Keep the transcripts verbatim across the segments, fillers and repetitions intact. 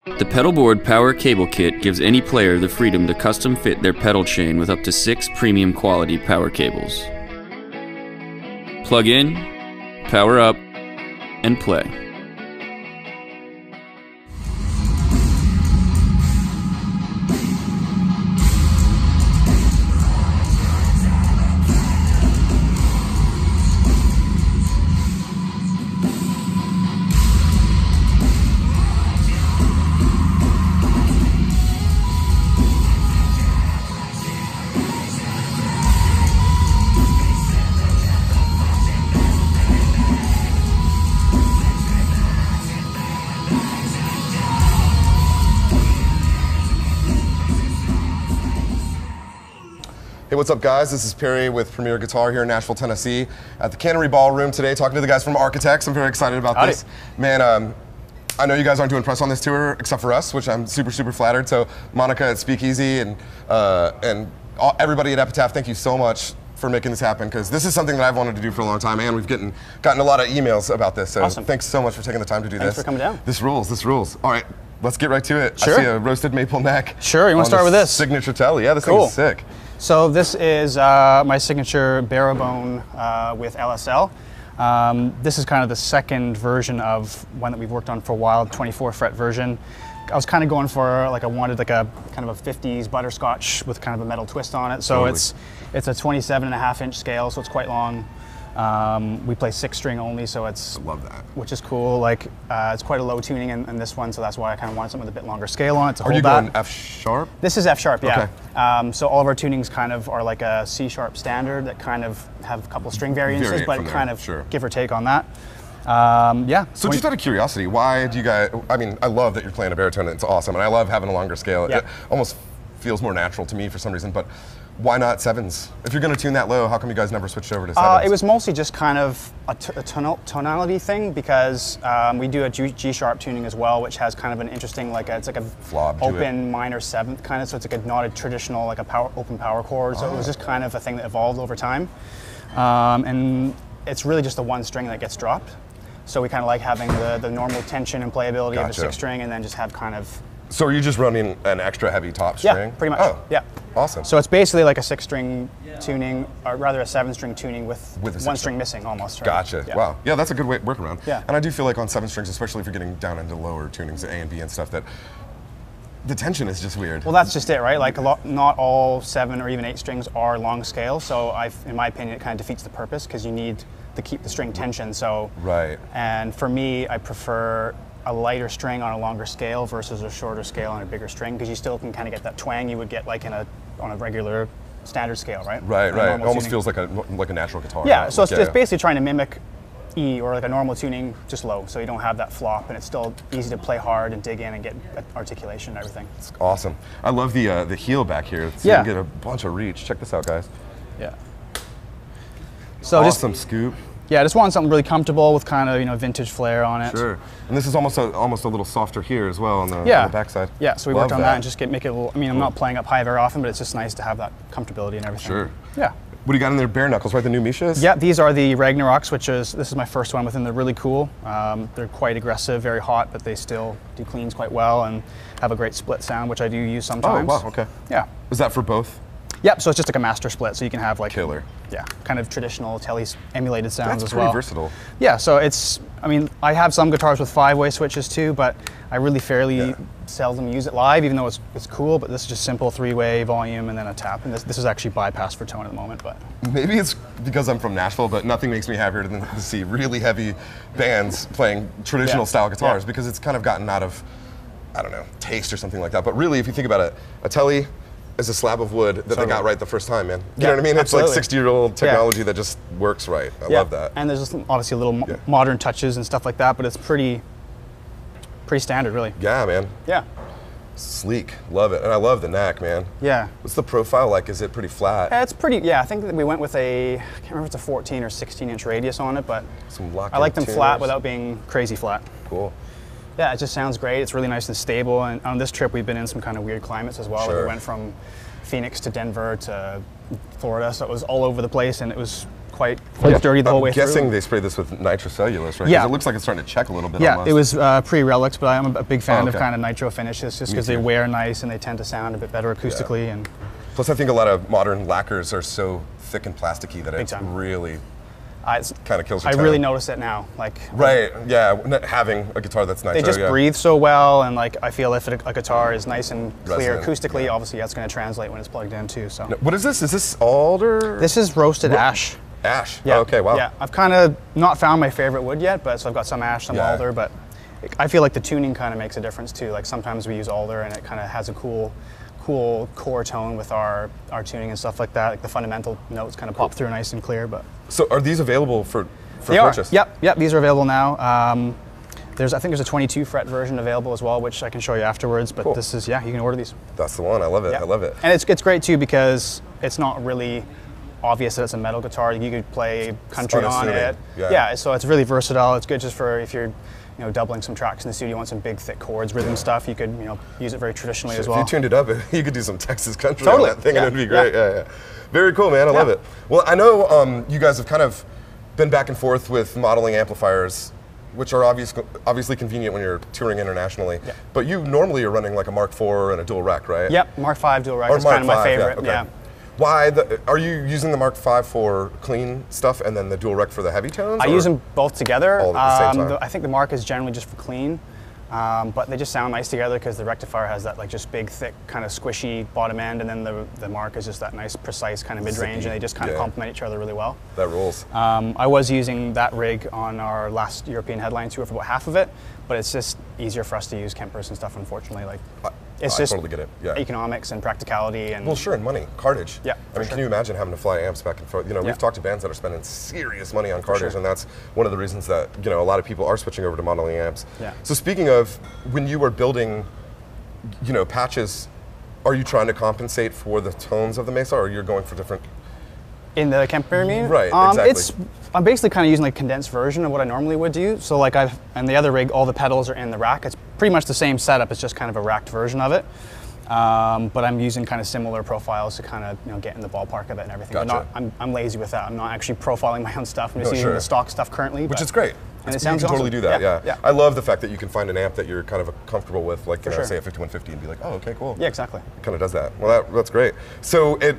The Pedalboard Power Cable Kit gives any player the freedom to custom fit their pedal chain with up to six premium quality power cables. Plug in, power up, and play. Hey, what's up, guys? This is Perry with Premier Guitar here in Nashville, Tennessee, at the Cannery Ballroom today, talking to the guys from Architects. I'm very excited about Howdy. this. Man, um, I know you guys aren't doing press on this tour, except for us, which I'm super, super flattered. So, Monica at Speakeasy and uh, and all, everybody at Epitaph, thank you so much for making this happen, because this is something that I've wanted to do for a long time, and we've gotten gotten a lot of emails about this. So, awesome. Thanks so much for taking the time to do Thanks this. for coming down. This rules. This rules. All right, let's get right to it. Sure. I see a roasted maple neck. Sure. You want to start with this? Signature Telly. Yeah, this Cool. thing is sick. So this is uh, my signature Barabone uh, with L S L. Um, this is kind of the second version of one that we've worked on for a while, twenty-four fret version. I was kind of going for, like, I wanted like a kind of a fifties butterscotch with kind of a metal twist on it. So Totally. it's it's a twenty-seven and a half inch scale, so it's quite long. Um, we play six string only, so it's, I love that. which is cool. Like uh, it's quite a low tuning in, in this one, so that's why I kind of wanted something with a bit longer scale on it to Are hold you that. going F sharp? This is F sharp, yeah. Okay. Um, so all of our tunings kind of are like a C sharp standard that kind of have a couple string variances, Variant but from there, kind of sure. give or take on that. Um, yeah. So just out of curiosity, why do you guys, I mean, I love that you're playing a baritone, it's awesome, and I love having a longer scale. Yeah. It almost feels more natural to me for some reason, but why not sevens? If you're gonna tune that low, how come you guys never switched over to sevens? Uh, it was mostly just kind of a, t a tonal tonality thing, because um, we do a G, G sharp tuning as well, which has kind of an interesting, like a, it's like a Flob to open minor seventh kind of, so it's like a not a traditional like a power open power chord. So Oh. it was just kind of a thing that evolved over time, um, and it's really just the one string that gets dropped. So we kind of like having the, the normal tension and playability of a Gotcha. six string, and then just have kind of So are you just running an extra heavy top yeah, string? pretty much. Oh, Yeah. awesome. So it's basically like a six string tuning, or rather a seven string tuning with, With a six one string. string missing almost. Right? Gotcha. Yeah. Wow. Yeah, that's a good way workaround. Yeah. And I do feel like on seven strings, especially if you're getting down into lower tunings, A and B and stuff, that the tension is just weird. Well, that's just it, right? Like a lot, not all seven or even eight strings are long scale. So I, in my opinion, it kind of defeats the purpose, because you need to keep the string tension. So Right. And for me, I prefer a lighter string on a longer scale versus a shorter scale on a bigger string, because you still can kind of get that twang you would get like in a on a regular standard scale, right? Right, On a right. It normal almost tuning. feels like a like a natural guitar. Yeah, so it's Yeah, just yeah. basically trying to mimic E or like a normal tuning, just low, so you don't have that flop, and it's still easy to play hard and dig in and get articulation and everything. It's awesome. I love the uh, the heel back here. So Yeah. you can get a bunch of reach. Check this out, guys. Yeah. So just Awesome scoop. yeah, I just want something really comfortable with kind of, you know, vintage flair on it. Sure. And this is almost a, almost a little softer here as well on the, Yeah. on the backside. Yeah, so we Love worked on that. and just get make it a little. I mean, I'm not playing up high very often, but it's just nice to have that comfortability and everything. Sure. Yeah. What do you got in there? Bare knuckles, right? The new Mishas? Yeah, these are the Ragnaroks, which is, this is my first one with them. They're really cool. Um, they're quite aggressive, very hot, but they still do cleans quite well and have a great split sound, which I do use Oh, sometimes. wow, okay. Yeah. Is that for both? Yep, so it's just like a master split, so you can have like Killer. Yeah, kind of traditional Telly emulated sounds That's as pretty well. versatile. Yeah, so it's, I mean, I have some guitars with five-way switches too, but I really fairly Yeah. seldom use it live, even though it's, it's cool, but this is just simple three-way volume and then a tap, and this, this is actually bypassed for tone at the moment, but. Maybe it's because I'm from Nashville, but nothing makes me happier than to see really heavy bands playing traditional Yeah. style guitars, Yeah. because it's kind of gotten out of, I don't know, taste or something like that. But really, if you think about it, a Telly is a slab of wood that they Totally. got right the first time, man. You Yeah, know what I mean? It's absolutely. like sixty-year-old technology that just works right. I Yeah, love that. and there's just obviously little mo- Yeah. modern touches and stuff like that, but it's pretty, pretty standard, really. Yeah, man. Yeah. Sleek. Love it. And I love the neck, man. Yeah. What's the profile like? Is it pretty flat? Uh, It's pretty, yeah, I think that we went with a, I can't remember if it's a fourteen or sixteen inch radius on it, but Some lock I like them flat tuners. without being crazy flat. Cool. Yeah, it just sounds great. It's really nice and stable. And on this trip, we've been in some kind of weird climates as well. Like Sure. we went from Phoenix to Denver to Florida, so it was all over the place, and it was quite quite sturdy the whole way I'm guessing through. they sprayed this with nitrocellulose, right? 'Cause Yeah. it looks like it's starting to check a little bit. Yeah, almost. it was uh, pre-Relics, but I'm a big fan Oh, of okay. kind of nitro finishes just Me because they too. wear nice and they tend to sound a bit better acoustically. And Plus, I think a lot of modern lacquers are so thick and plasticky that it time. really I, it's- kind of kills I your really tone. notice it now. Like Right, yeah, not having a guitar that's nitro. they just yeah. breathe so well, and like I feel if it, a guitar is nice and clear Resonant, acoustically, yeah. obviously that's going to translate when it's plugged in too. So What is this? Is this alder? this is roasted ash. Ash. Yeah. Oh, okay, wow. Yeah, I've kind of not found my favorite wood yet, but so I've got some ash, some Yeah. alder, but I feel like the tuning kind of makes a difference too. Like sometimes we use alder and it kind of has a cool, cool core tone with our our tuning and stuff like that. Like the fundamental notes kind of pop through nice and clear. But So are these available for, for they purchase? are. Yep, yep. These are available now. Um, there's I think there's a twenty-two fret version available as well, which I can show you afterwards. But Cool. this is yeah, you can order these. That's the one. I love it. Yeah. I love it. And it's it's great too because it's not really obvious that it's a metal guitar. You could play country on unassuming. it. Yeah. so it's really versatile. It's good just for if you're, you know, doubling some tracks in the studio, want some big thick chords, rhythm stuff. You could, you know, use it very traditionally as If well. you tuned it up, you could do some Texas country Totally. on that thing, Yeah. and it'd be great. Yeah. Yeah. yeah, Very cool, man. I love Yeah. it. Well, I know um, you guys have kind of been back and forth with modeling amplifiers, which are obvious, obviously convenient when you're touring internationally. Yeah. But you normally are running like a Mark four and a dual rack, right? Yep, Mark five dual rack Or is Mark kind of my five, yeah, favorite. okay. Yeah. Why the, are you using the Mark five for clean stuff and then the dual rec for the heavy tones? I or- use them both together. All at the same Um, time. I think the Mark is generally just for clean, um, but they just sound nice together because the rectifier has that like just big, thick, kind of squishy bottom end, and then the the Mark is just that nice, precise kind of mid range, Zippy, and they just kind of yeah. complement each other really well. That rules. Um, I was using that rig on our last European headline tour for about half of it, but it's just easier for us to use Kempers and stuff. Unfortunately, like I, it's I just totally get it. Yeah. economics and practicality and Well, sure, and money, cartage. Yeah, I for mean, sure. can you imagine having to fly amps back and forth? You know, Yeah. we've talked to bands that are spending serious money on cartage, sure. and that's one of the reasons that you know a lot of people are switching over to modeling amps. Yeah. So speaking of, when you were building, you know, patches, are you trying to compensate for the tones of the Mesa, or you're going for different? in the Kemper, I mean? Right, Um, exactly. It's I'm basically kind of using like a condensed version of what I normally would do. So like I've and the other rig, all the pedals are in the rack. It's pretty much the same setup. It's just kind of a racked version of it. Um, but I'm using kind of similar profiles to kind of you know get in the ballpark of it and everything. But Gotcha. not, I'm, I'm lazy with that. I'm not actually profiling my own stuff. I'm just No, using sure. the stock stuff currently. Which but- is great. And it you sounds can totally awesome. do that. Yeah, Yeah, yeah. I love the fact that you can find an amp that you're kind of comfortable with, like you know, sure. say a fifty-one fifty, and be like, oh, okay, cool. Yeah, exactly. Kind of does that. Well, that, that's great. So, it,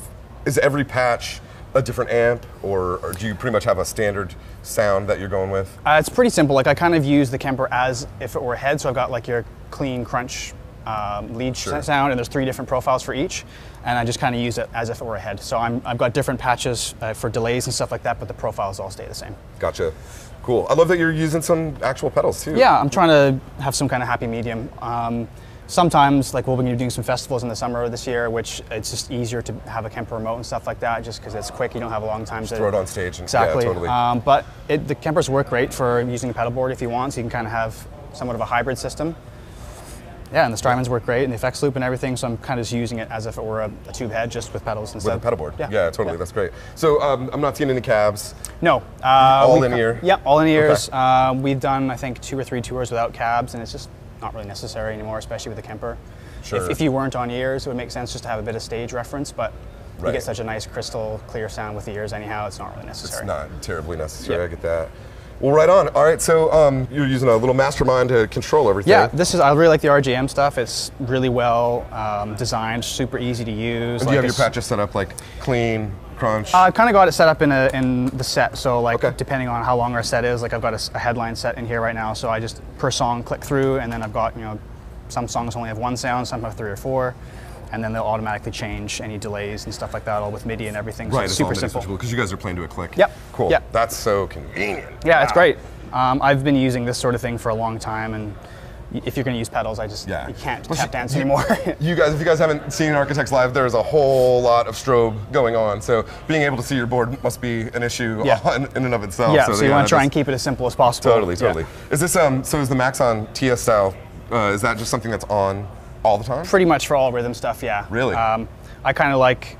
is every patch a different amp, or, or do you pretty much have a standard sound that you're going with? Uh, it's pretty simple. Like I kind of use the Kemper as if it were a head. So I've got like your clean crunch um, lead Sure. sound, and there's three different profiles for each, and I just kind of use it as if it were a head. So I'm, I've got different patches uh, for delays and stuff like that, but the profiles all stay the same. Gotcha. Cool. I love that you're using some actual pedals too. Yeah, I'm trying to have some kind of happy medium. Um, sometimes, like we'll be doing some festivals in the summer this year, which it's just easier to have a Kemper remote and stuff like that, just because it's quick. You don't have a long time to Throw it on stage. And, exactly. Yeah, totally. Um, but it, the Kempers work great for using a pedal board if you want, so you can kind of have somewhat of a hybrid system. Yeah, and the Strymons work great, and the effects loop and everything. So I'm kind of just using it as if it were a, a tube head, just with pedals instead. with a pedal board. Yeah, Yeah, totally. Yeah. That's great. So um, I'm not seeing any cabs. No. Uh, All we in co- ear? Yeah, all in ears. Okay. Uh, we've done, I think, two or three tours without cabs, and it's just not really necessary anymore, especially with the Kemper. Sure. If, if you weren't on ears, it would make sense just to have a bit of stage reference, but you Right. get such a nice crystal clear sound with the ears anyhow, it's not really necessary. It's not terribly necessary. Yeah. I get that. Well, right on. All right. So um, you're using a little mastermind to control everything. Yeah, this is, I really like the R G M stuff. It's really well um, designed, super easy to use. And do you have Like your it's- patches set up like clean, crunch? Uh, I've kind of got it set up in a, in the set, so like Okay. depending on how long our set is, like I've got a, s- a headline set in here right now, so I just per song click through, and then I've got, you know, some songs only have one sound, some have three or four, and then they'll automatically change any delays and stuff like that, all with MIDI and everything. So right. it's It's all super MIDI simple. switchable because you guys are playing to a click. Yep. Cool. Yep. That's so convenient. Yeah, it's Wow. great. Um, I've been using this sort of thing for a long time, and y- if you're going to use pedals, I just Yeah. you can't Plus, tap dance you- anymore. You guys, if you guys haven't seen Architects Live, there's a whole lot of strobe going on. So being able to see your board must be an issue Yeah. in, in and of itself. yeah, so, you yeah, want to try that's- and keep it as simple as possible. Totally, Yeah. totally. Is this um? So is the Maxon T S style? Uh, is that just something that's on all the time? Pretty much for all rhythm stuff, yeah. Really? Um, I kind of like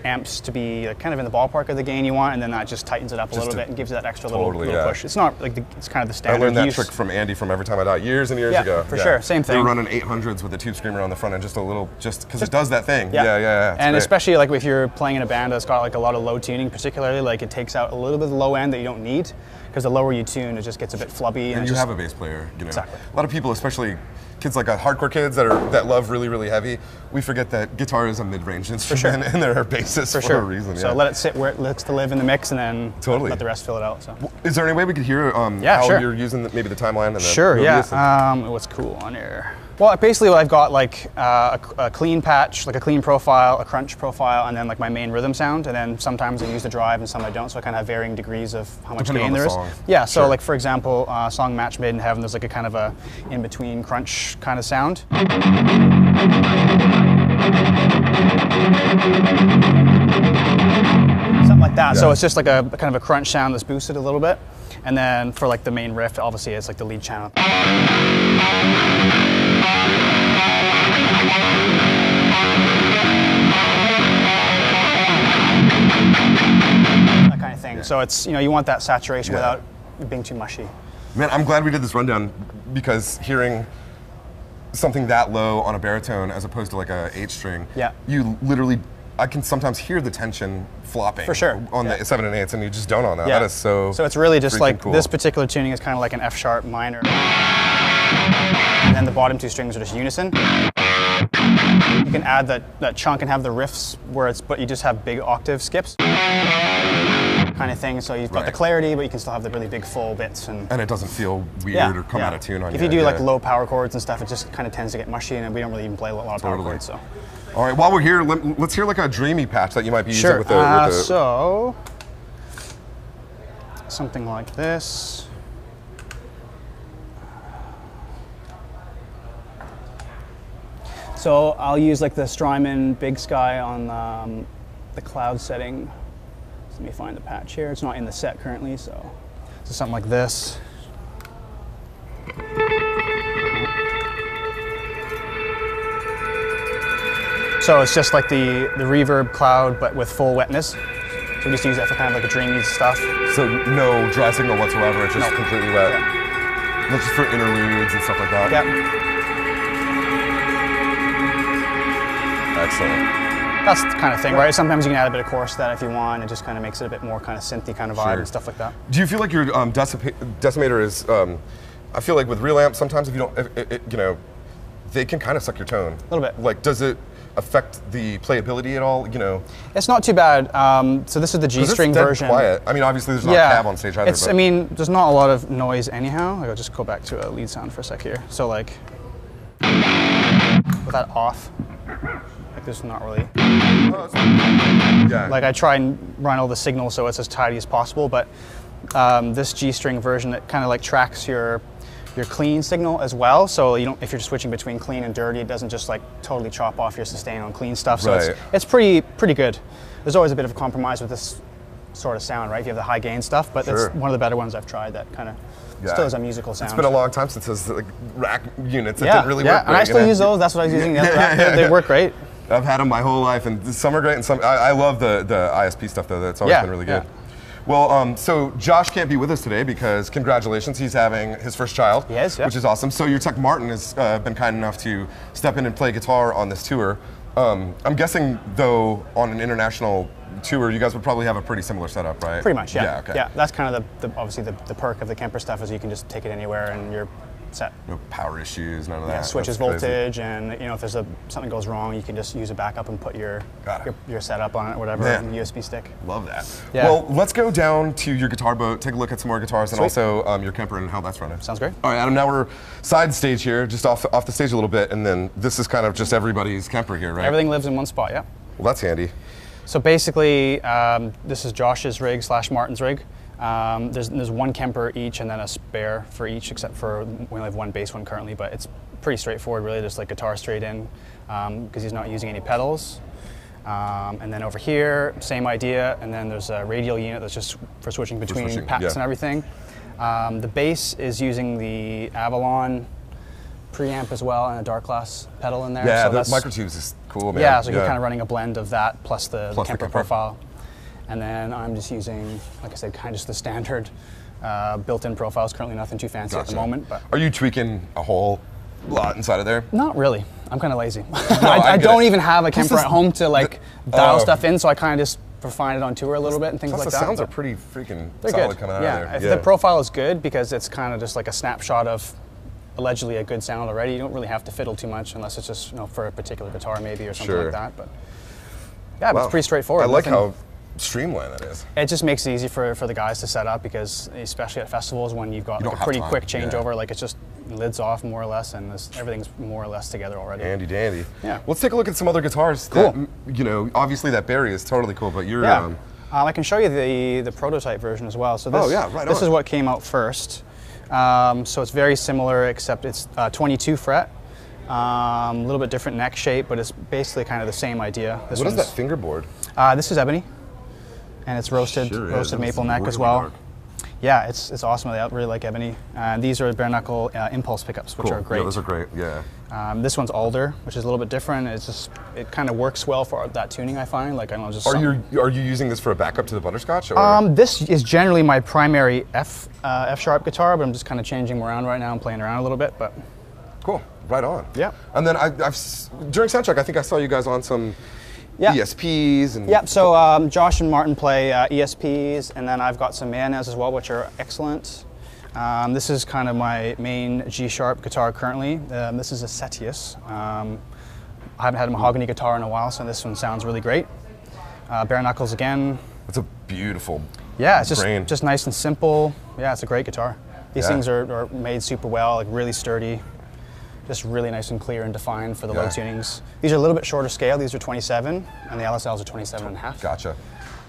amps to be like, kind of in the ballpark of the gain you want, and then that just tightens it up a Just little to- bit and gives it that extra totally, little, little yeah. push. It's not like the, it's kind of the I standard learned that use. trick from Andy from Every Time I Die years and years Yeah, ago. for sure, same They were thing. running eight hundreds with a tube screamer on the front end, just a little, just because it does that thing. Yeah, yeah, yeah. yeah, it's and great. especially like if you're playing in a band that's got like a lot of low tuning, particularly, like it takes out a little bit of the low end that you don't need, because the lower you tune, it just gets a bit flubby. And, And it you just, have a bass player, you know. Exactly. A lot of people, especially kids like uh, hardcore kids that are that love really, really heavy, we forget that guitar is a mid-range instrument sure. and there are bassists for, for sure. a reason. So yeah. let it sit where it looks to live in the mix, and then Totally. let the rest fill it out. So. Is there any way we could hear um, Yeah, how sure. you're using the, maybe the timeline and the Sure, yeah. Mobius and- Um, what's cool on here? Well, basically, I've got like uh, a, a clean patch, like a clean profile, a crunch profile, and then like my main rhythm sound. And then sometimes I use the drive, and some I don't. So I kind of have varying degrees of how much Depending on gain the there is. song. Yeah. So Sure. like for example, uh, song "Match Made in Heaven," there's like a kind of a in between crunch kind of sound. Something like that. So Yeah. it's just like a kind of a crunch sound that's boosted a little bit. And then for like the main riff, obviously it's like the lead channel. That kind of thing. So it's, you know, you want that saturation Yeah. without it being too mushy. Man, I'm glad we did this rundown because hearing something that low on a baritone as opposed to like a eight string, Yeah. you literally, I can sometimes hear the tension flopping For sure, on yeah. the seven and eights, and you just don't on that. Yeah. That is so. So it's really just freaking like cool. this particular tuning is kind of like an F sharp minor. And then the bottom two strings are just unison. You can add that, that chunk and have the riffs where it's, but you just have big octave skips. Kind of thing. So you've got the Right. clarity, but you can still have the really big full bits. And And it doesn't feel weird yeah, or come yeah. out of tune on If you. you do like yeah. low power chords and stuff, it just kind of tends to get mushy, and we don't really even play a lot of power Totally. chords. So. All right, while we're here, let, let's hear like a dreamy patch that you might be using Sure. with the. Uh, with the so something like this. So I'll use like the Strymon Big Sky on um, the cloud setting. So let me find the patch here. It's not in the set currently, so so something like this. So it's just like the, the reverb cloud, but with full wetness. So we just use that for kind of like a dreamy stuff. so no dry signal whatsoever. It's just No. completely wet. Yeah. That's just for interludes and stuff like that. Yeah. Excellent. That's the kind of thing, right? Sometimes you can add a bit of chorus to that if you want. It just kind of makes it a bit more kind of synthy kind of vibe Sure. and stuff like that. Do you feel like your um, decipa- decimator is? Um, I feel like with real amps, sometimes if you don't, if, it, it, you know, they can kind of suck your tone. A little bit. Like, does it affect the playability at all? You know, It's not too bad. Um, so this is the 'cause it's G-string dead version. quiet. I mean, obviously there's not Yeah, a cab on stage either. it's. but I mean, there's not a lot of noise anyhow. I'll just go back to a lead sound for a sec here. So like, with that off, like there's not really. yeah. Like I try and run all the signals so it's as tidy as possible, but um, this G-string version, it kind of like tracks your your clean signal as well. So you don't, if you're switching between clean and dirty, it doesn't just like totally chop off your sustain on clean stuff. So Right. it's, it's pretty pretty good. There's always a bit of a compromise with this sort of sound, right? If you have the high gain stuff, but Sure. it's one of the better ones I've tried that kind of Yeah. still has a musical sound. It's been a long time since those like rack units. It yeah, didn't really yeah, work. and I great, still you know? use those. That's what I was using. Yeah, Yeah, yeah, they, yeah, they yeah. work great. I've had them my whole life, and some are great, and some I, I love the the I S P stuff though. That's always Yeah, been really good. yeah. Well, um, so Josh can't be with us today because congratulations, he's having his first child, He is, yeah. which is awesome. So your tech Martin has uh, been kind enough to step in and play guitar on this tour. Um, I'm guessing though, on an international tour, you guys would probably have a pretty similar setup, right? Pretty much, yeah. Yeah. Okay. Yeah, that's kind of the, the obviously the, the perk of the Kemper stuff is you can just take it anywhere and you're set. No power issues, none of that. Yeah, switches That's crazy. voltage, and you know if there's a something goes wrong, you can just use a backup and put your Got it. your, your setup on it, or whatever, Man. and U S B stick. Love that. Yeah. Well, let's go down to your guitar boat, take a look at some more guitars, and Sweet. also um, your Kemper and how that's running. Sounds great. All right, Adam, now we're side stage here, just off, off the stage a little bit, and then this is kind of just everybody's Kemper here, right? Everything lives in one spot, yeah. Well, that's handy. So basically, um, this is Josh's rig slash Martin's rig. Um, there's, there's one Kemper each and then a spare for each, except for we only have one bass one currently, but it's pretty straightforward, really, just like guitar straight in, because he's not using any pedals. Um, and then over here, same idea, and then there's a radial unit that's just for switching between switching, packs yeah. and everything. Um, the bass is using the Avalon preamp as well and a dark glass pedal in there. Yeah, so the that's, microtubes is cool, man. Yeah, so you're kind of running a blend of that plus the, Plus the the Kemper Kemper. profile. And then I'm just using, like I said, kind of just the standard uh, built-in profiles. Currently nothing too fancy at the Gotcha. moment. But Are you tweaking a whole lot inside of there? not really. I'm kind of lazy. I I, I get don't it. even have a Plus Kemper this- at home to like the- dial oh. stuff in, so I kind of just refine it on tour a little bit and things Plus like the that. sounds are but pretty freaking they're solid good. coming out yeah, of there. if Yeah, the profile is good because it's kind of just like a snapshot of allegedly a good sound already. You don't really have to fiddle too much unless it's just, you know, for a particular guitar maybe or something Sure. like that. But yeah, but Wow. it's pretty straightforward. I like Nothing- how streamlined that is. It just makes it easy for, for the guys to set up because, especially at festivals when you've got You like don't a have pretty time, quick yeah. changeover, like it's just lids off more or less, and this, everything's more or less together already. Handy dandy. Yeah. Let's take a look at some other guitars. Cool. That, you know, obviously that Barry is totally cool, but you're. Yeah. Um, Um, I can show you the, the prototype version as well. So this, Oh, yeah, right this on. is what came out first. Um, so it's very similar, except it's uh, twenty-two fret. A um, little bit different neck shape, but it's basically kind of the same idea. This what is one's- that fingerboard? Uh, this is ebony, and it's roasted Sure is. roasted That maple is neck as really well. dark. Yeah, it's it's awesome. I really like ebony. And these are bare knuckle uh, impulse pickups, which Cool. are great. Yeah, those are great. Yeah. Um, this one's alder, which is a little bit different. It's just it kind of works well for that tuning. I find like I don't know just. Are something- you are you using this for a backup to the butterscotch? Or? Um, this is generally my primary F uh, F sharp guitar, but I'm just kind of changing them around right now and playing around a little bit. But Cool. Right on. Yeah. And then I, I've s- during soundcheck, I think I saw you guys on some Yeah. E S Ps and. Yep. So um, Josh and Martin play uh, E S Ps, and then I've got some Mayonnaise as well, which are excellent. Um, this is kind of my main G sharp guitar currently. Um, this is a Cetius. Um, I haven't had a mahogany guitar in a while, so this one sounds really great. Uh, bare knuckles again. It's a beautiful. Yeah, it's just grain. just nice and simple. Yeah, it's a great guitar. These Yeah. things are, are made super well, like really sturdy. Just really nice and clear and defined for the low Yeah. tunings. These are a little bit shorter scale. These are twenty-seven, and the L S Ls are twenty-seven and a half. Gotcha.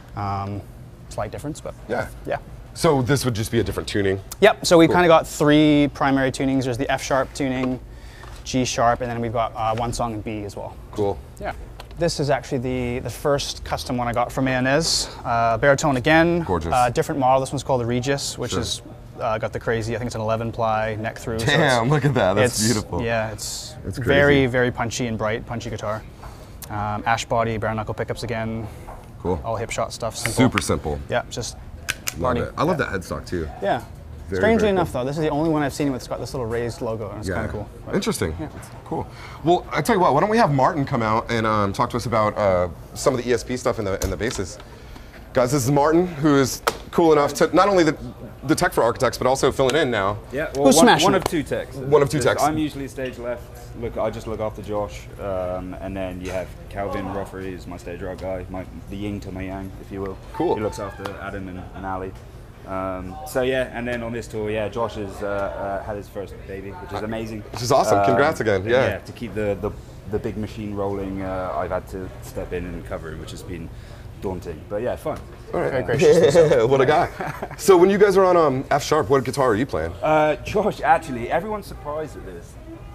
Um, slight difference, but Yeah. yeah. So this would just be a different tuning. Yep. So we've Cool. kind of got three primary tunings. There's the F sharp tuning, G sharp, and then we've got uh, one song in B as well. Cool. Yeah. This is actually the, the first custom one I got from Mayonnaise. Uh, baritone again. Gorgeous. Uh, different model. This one's called the Regis, which Sure. is uh, got the crazy, I think it's an eleven ply neck through. so it's- Damn, look at that. That's it's- beautiful. Yeah, it's That's very, crazy. very punchy and bright, punchy guitar. Um, ash body, bare knuckle pickups again, Cool. all hip shot stuff. Simple. Super simple. Yeah, just Love party. it. I love yeah. that headstock too. Yeah. Very, Strangely very enough, cool. though, this is the only one I've seen that's got this little raised logo, and it's kind of cool. But- Interesting. Yeah. Cool. Well, I tell you what. Why don't we have Martin come out and um, talk to us about uh, some of the E S P stuff and the and the basses. Guys, this is Martin, who is cool enough to not only the the tech for architects, but also filling in now. Yeah, well, Who's one, smashing one it? of two techs. One of two There's- techs. I'm usually stage left. Look, I just look after Josh, um, and then you have Calvin Roffery, is my stage right guy, my, the yin to my yang, if you will. Cool. He looks after Adam and, and Ali. Um, so yeah, and then on this tour, yeah, Josh has uh, uh, had his first baby, which is amazing. Which is awesome. Congrats again, but yeah. to keep the, the the big machine rolling, uh, I've had to step in and cover it, which has been daunting, but yeah, fun. All right. Very gracious. What a guy. So when you guys are on um, F sharp, what guitar are you playing? Uh, Josh, actually, everyone's surprised at this.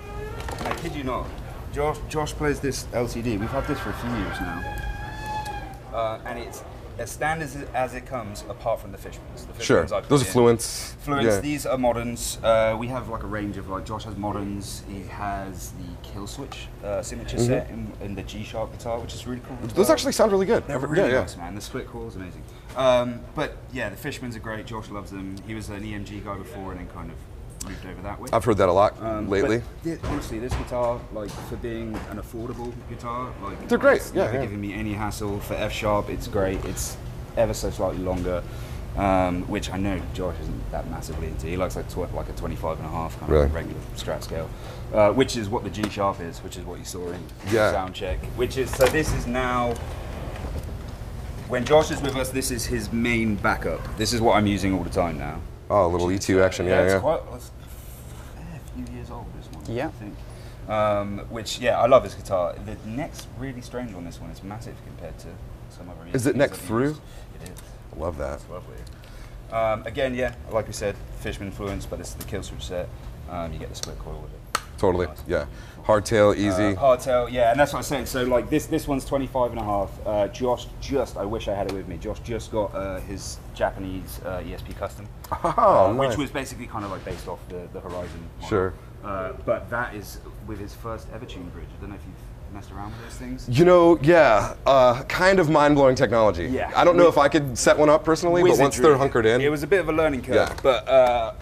I kid you not. Josh, Josh plays this L C D. We've had this for a few years now, uh, and it's as standard as it, as it comes, apart from the Fishmans. The Fishmans Sure. I put Those are in. Fluents. Fluents. Yeah. These are moderns. Uh, we have like a range of like Josh has moderns. He has the Kill Switch uh, signature set in, in the G sharp guitar, which is really cool. as Mm-hmm. Those well. actually sound really good. They're Every- really yeah, nice, yeah. man. The split coil is amazing. Um, but yeah, the Fishmans are great. Josh loves them. He was an E M G guy before, and then kind of moved over that way. I've heard that a lot Um, lately. but thi- honestly, this guitar, like for being an affordable guitar, like They're great, It's yeah, never yeah. giving me any hassle. For F sharp, it's great. It's ever so slightly longer, um, which I know Josh isn't that massively into. He likes like tw- like a twenty-five and a half kind Really? of regular Strat scale, uh, which is what the G sharp is, which is what you saw in Yeah. sound check. Which is so. This is now. When Josh is with us, this is his main backup. This is what I'm using all the time now. Oh, a little E two action. Yeah, it's yeah. quite it's a few years old, this one. Yeah. I think. Um, which, yeah, I love this guitar. The neck's really strange on this one. It's massive compared to some other. Is it E S Ps neck I've through? used. It is. I love that. It's lovely. Um, again, yeah, like we said, Fishman influence, but it's the kill switch set. Um, you get the split coil with it. Totally. Nice. Yeah. Hardtail, easy. Uh, hardtail, yeah, and that's what I was saying. So like this, this one's twenty-five and a half. Uh, Josh just, I wish I had it with me. Josh just got uh, his Japanese uh, E S P custom, oh, uh, nice. which was basically kind of like based off the, the Horizon model. Sure. Uh, but that is with his first Evertune bridge. I don't know if you've messed around with those things. You know, yeah, uh, kind of mind-blowing technology. Yeah. I don't know if I could set one up personally, but once they're hunkered in. It was a bit of a learning curve, Yeah. but uh,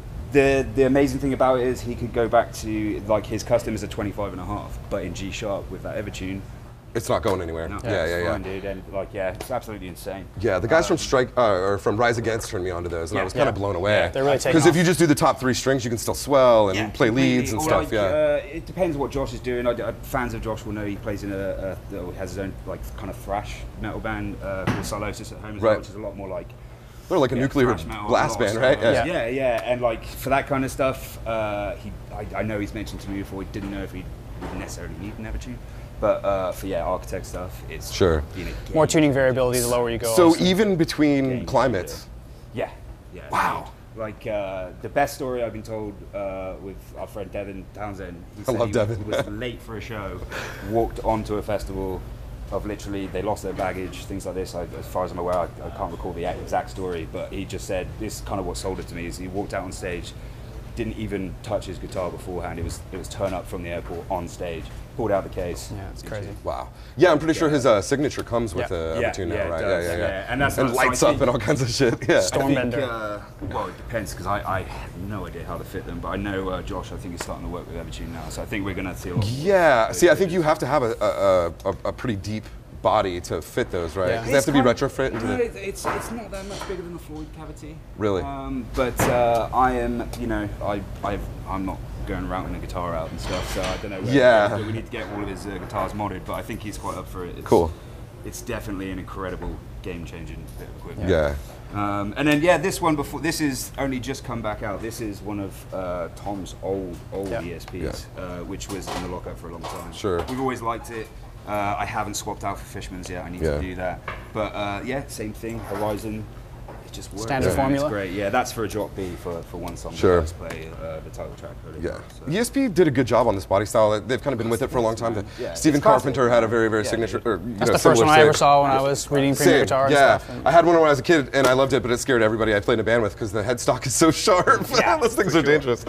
the the amazing thing about it is he could go back to, like, his custom is a twenty-five and a half, but in G sharp with that Evertune. It's not going anywhere. No, yeah, it's yeah, yeah. fine, dude, and like, yeah, it's absolutely insane. Yeah, the guys Um, from Strike uh, or from Rise Against turned me onto those, and Yeah. I was kind of Yeah. blown away. Yeah. They're really taking Because if off. you just do the top three strings, you can still swell and Yeah, play leads and completely. stuff. Or, like, yeah. uh, it depends what Josh is doing. I, I, fans of Josh will know he plays in a, a, a has his own like kind of thrash metal band uh, called Silosis at home as Right. well, which is a lot more like They're like a yeah, nuclear thrash metal, blast a lot of band, right? stuff. Yeah. yeah, yeah, and like for that kind of stuff, uh, he I, I know he's mentioned to me before. He didn't know if he would necessarily need an Evertune, but uh, for yeah, architect stuff, it's Sure. been a game More tuning variability the lower you go. So also. even between Game climates, Yeah, yeah. Wow. Like uh, the best story I've been told uh, with our friend Devin Townsend. He I said love he Devin. was late for a show, walked onto a festival of literally they lost their baggage, things like this. I, as far as I'm aware, I, I can't recall the exact story, but he just said this is kind of what sold it to me. Is he walked out on stage, didn't even touch his guitar beforehand. It was it was turn up from the airport on stage, pulled out the case. Yeah, it's crazy. wow. Yeah, I'm pretty sure his uh, signature comes with Yeah. a Yeah, Evertune now, yeah, it right? does, yeah, yeah, yeah. yeah. And that's and not- so lights I up think- and all kinds of shit. Yeah. Storm- I think, Stormbender. uh, well, it depends because I, I have no idea how to fit them, but I know uh, Josh. I think is starting to work with Evertune now, so I think we're going to see a lot. more. Yeah. See, I think you have to have a, a, a, a pretty deep body to fit those, right? Yeah. Because they have to be kind of- retrofit into No, the. it's, it's it's not that much bigger than the Floyd cavity. Really? Um, but uh, I am, you know, I I've, I'm not going routing a guitar out and stuff, so I don't know. Where Yeah. we need to get all of his uh, guitars modded, but I think he's quite up for it. It's, Cool. It's definitely an incredible game-changing bit of equipment. Yeah. Um, and then yeah, this one before this is only just come back out. This is one of uh, Tom's old old Yeah. E S Ps, uh, which was in the lockup for a long time. Sure. We've always liked it. Uh, I haven't swapped out for Fishman's yet. I need Yeah. to do that. But uh, yeah, same thing. Horizon. It just works. Standard man. formula? It's great. Yeah, that's for a drop B for, for one song. Sure. Let's play uh, the title track. Really Yeah. well, so. E S P did a good job on this body style. They've kind of been with it for a long time. Yeah, Stephen it's classic. Carpenter had a very, very Yeah, signature. yeah. Or, you That's know, the first similar one I ever shape. saw when I was reading premium Same, guitar and yeah. stuff. and- I had one when I was a kid, and I loved it, but it scared everybody I played in a band with because the headstock is so sharp. Yeah, Those things are dangerous.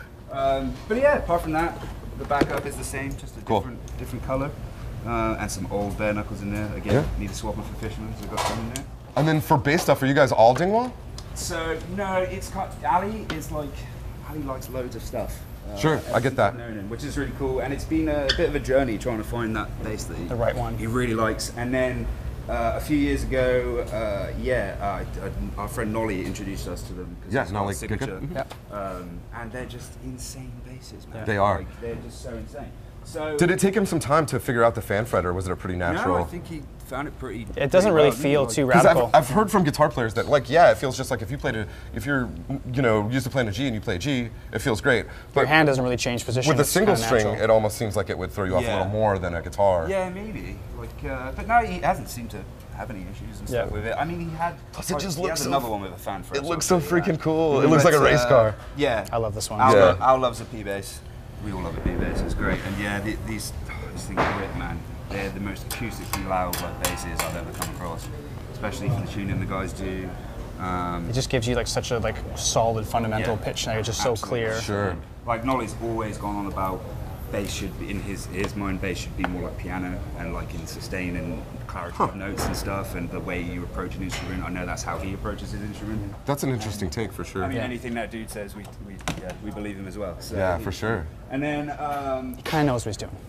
Um, but yeah, apart from that, the backup is the same, just a Cool. different different color. Uh, and some old bare knuckles in there. Again, Yeah. need to swap them for Fishman's. We've got some in there. And then for bass stuff, are you guys all Dingwall? So no, it's kind Ali is like Ali likes loads of stuff. Uh, Sure, I get everything that. I've known him, which is really cool, and it's been a bit of a journey trying to find that bass that he, The right one. he really likes. And then uh, a few years ago, uh, yeah, uh, I- our friend Nolly introduced us to them. 'cause Yeah, it's got a Nolly signature. Giga. Yep. Um, and they're just insane basses, man. They are. Like, they're just so insane. So Did it take him some time to figure out the fan fret, or was it a pretty natural? No, I think he found it pretty. It doesn't pretty really well, feel like- too Because radical. I've, I've heard from guitar players that, like, yeah, it feels just like if you played a, if you're, you know, used to playing a G and you play a G, it feels great. But Your hand doesn't really change position. with a it's single kinda string, natural. it almost seems like it would throw you off a Yeah. little more than a guitar. Yeah, maybe. Like, uh, but no, he hasn't seemed to have any issues and stuff Yeah. with it. I mean, he had. Plus it like, just he looks has so- another one with a fan for It looks so freaking cool. It But, looks like a race uh, car. Yeah, I love this one. Al, Yeah. lo- Al loves a P bass. We all love a P bass. It's great. And yeah, the, these these things are great, man. They're the most acoustically loud like basses I've ever come across, especially for the tuning the guys do. Um, It just gives you like such a like solid fundamental Yeah. pitch. Now it's just so Absolutely. clear. Sure. Like Nolly's always gone on about bass should be, in his his mind, bass should be more like piano and like in sustain and clarity of notes and stuff, and the way you approach an instrument. I know that's how he approaches his instrument. That's an interesting take for sure. I mean, Yeah. anything that dude says, we we yeah, we believe him as well. So, Yeah, for sure. And then um, Kind of knows what he's doing.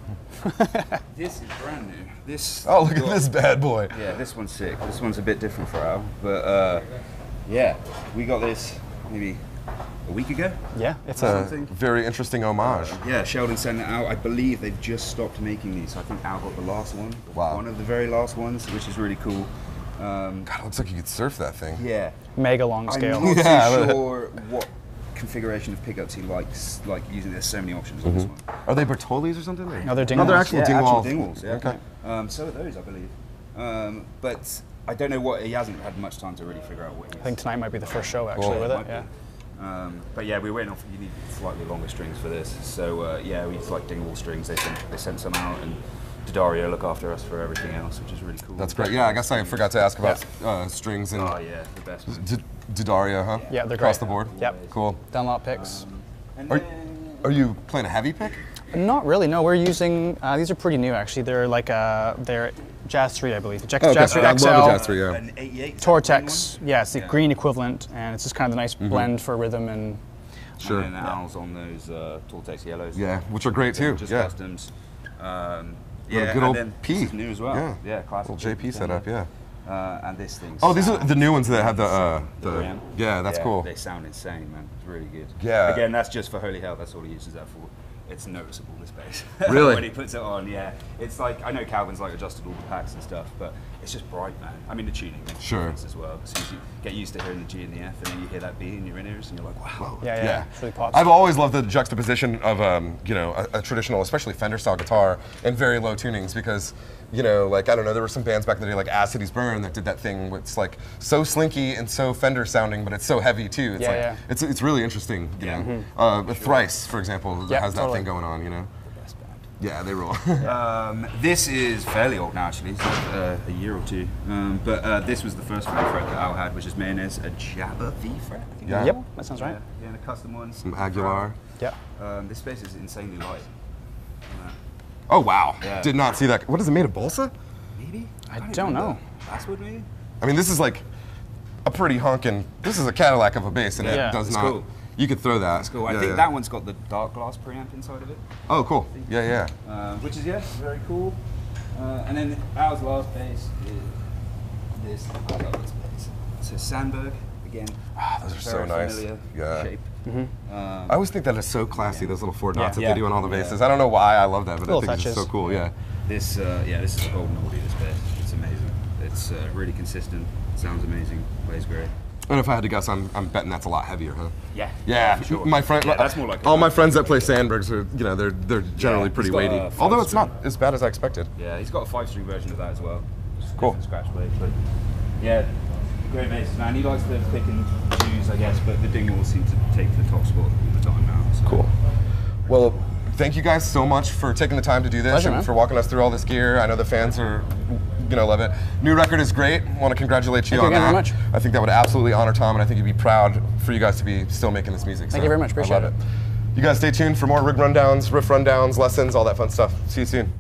this is brand new. This Oh, look at this bad boy. Yeah, this one's sick. This one's a bit different for Al, but uh, yeah, we got this maybe a week ago. Yeah, it's A a Something. very interesting homage. Yeah, Sheldon sent it out. I believe they've just stopped making these. I think Al got the last one. Wow. One of the very last ones, which is really cool. Um, God, it looks like you could surf that thing. yeah. mega long scale. I'm not Yeah, too but- sure what configuration of pickups he likes, like using. There's so many options on this one. Are they Bertollis or something? No, they're No, they're Dingwalls. actual Yeah, Dingwall. actual Dingwalls, yeah. Okay. Um, so are those, I believe. Um, but I don't know what, he hasn't had much time to really figure out what he I think tonight might be the first show actually Cool. with Might it. be. Yeah. Um, but yeah, we went off. You need slightly longer strings for this. So uh, yeah, we used like Dingwall strings. They sent they sent some out, and Daddario look after us for everything else, which is really cool. That's great. Yeah, I guess I forgot to ask about uh, strings and Oh yeah, the best. D- Didaria, huh? Yeah, they're Across great. the board? Yep. Cool. Dunlop picks. And Are- then Are you playing a heavy pick? Not really. No, we're using. Uh, these are pretty new, actually. They're like uh, they're Jazz three, I believe. Jazz, Oh, okay. Jazz three I X L. love the Jazz three, yeah. An eighty-eight. Tortex. Yeah, it's the Yeah. green equivalent, and it's just kind of a nice Mm-hmm. blend for rhythm and. Sure. And then the owls on those uh, Tortex yellows. Yeah, which are great too. Just yeah. customs. Um, Little yeah, good and old then P. This is new as well. Yeah. Yeah, classic. Little J P P setup, yeah. Uh, and this thing. Oh, these are sounds the new ones that have the, uh, The the, brim. yeah, that's Yeah, cool. They sound insane, man. It's really good. Yeah. Again, that's just for Holy Hell. That's all he uses that for. It's noticeable, this bass. Really? When he puts it on, yeah. It's like, I know Calvin's like adjusted all the packs and stuff, but it's just bright, man. I mean, the tuning makes a Sure. difference as well. As soon as you get used to hearing the G and the F, and then you hear that B in your ears, and you're like, wow. Yeah, yeah, Yeah. It's really pops. I've always loved the juxtaposition of, um, you know, a, a traditional, especially Fender style guitar and very low tunings because, you know, like, I don't know, there were some bands back in the day like As Cities Burn that did that thing where it's like so slinky and so Fender sounding, but it's so heavy too. It's Yeah, like, yeah. It's, it's really interesting, you Yeah. know. Uh, but Thrice, for example, Yeah, has that totally. thing going on, you know. Best band. Yeah, they rule. Um, this is fairly old now, actually. It's like, uh, a year or two. Um, but uh, this was the first V fret that Al had, which is Mayonnaise, a Jabba V fret. I think Yeah. it's Yep, called. that sounds right. Yeah, yeah, and a custom one. Some Aguilar. Yeah. Um, this space is insanely light. Uh, Oh, wow. Yeah. Did not see that. What is it made of, balsa? maybe? I can't don't remember. know. Basswood, maybe? I mean, this is like a pretty honkin', this is a Cadillac of a bass, and Yeah, it does it's not, cool. you could throw that. That's cool. I Yeah, think yeah. that one's got the dark glass preamp inside of it, Oh, cool. Yeah, yeah. uh, which is, yeah, very cool. Uh, and then Al's last bass is this. I love this bass. So Sandberg, again. Ah, those are so very nice. familiar Yeah. shape. Um, I always think that is so classy, those little four dots Yeah. that they Yeah. do on all the Yeah. basses. I don't know why I love that, but Little I think it's touches. so cool, yeah. This, uh, yeah, this is a golden oldie, this bass. It's amazing. It's uh, really consistent, sounds amazing, plays great. And if I had to guess, I'm, I'm betting that's a lot heavier, huh? Yeah, Yeah, for sure. my friend, Yeah, that's more like all a- my friends that play Sandbergs are, you know, they're they're generally Yeah, pretty he's got weighty. a five Although it's string. not as bad as I expected. Yeah, he's got a five-string version of that as well. Just a Cool. different scratch blade, but yeah, great basses, man. He likes to pick and choose, I guess, but the Dingwalls seem to take the top spot all the time now. So. Cool. Well, thank you guys so much for taking the time to do this Pleasure, and man. for walking us through all this gear. I know the fans are, you know, love it. New record is great. Want to congratulate you Thank you on again that. very much. I think that would absolutely honor Tom, and I think you'd be proud for you guys to be still making this music. Thank So you very much. I Appreciate love it. You guys stay tuned for more rig rundowns, riff rundowns, lessons, all that fun stuff. See you soon.